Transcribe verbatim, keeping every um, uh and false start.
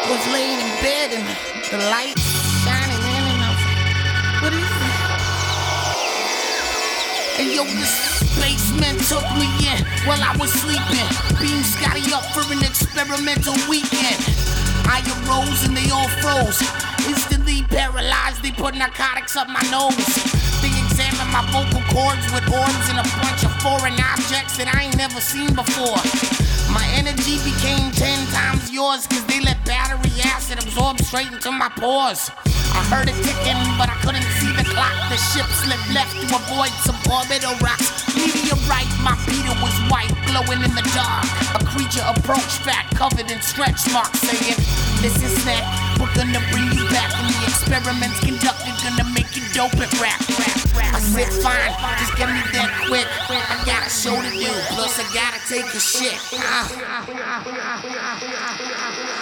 Was laying in bed and the lights shining in and I was like, what is it? And yo, this spaceman took me in while I was sleeping. Beamed Scotty up for an experimental weekend. I arose and they all froze. Instantly paralyzed, they put narcotics up my nose. They examined my vocal cords with orbs and a bunch of foreign objects that I ain't never seen before. My energy became ten times yours, cause they let battery acid absorb straight into my pores. I heard it ticking, but I couldn't see the clock. The ship slipped left to avoid some orbital rocks. Meteorite, my Peter was white, glowing in the dark. A creature approached, fat, covered in stretch marks, saying, listen, Snack, we're gonna bring you back. And the experiments conducted, gonna make you dope and rap, rap, rap. I said, fine, just get me that quick. I got a show to do, plus I gotta take a shit. Ah.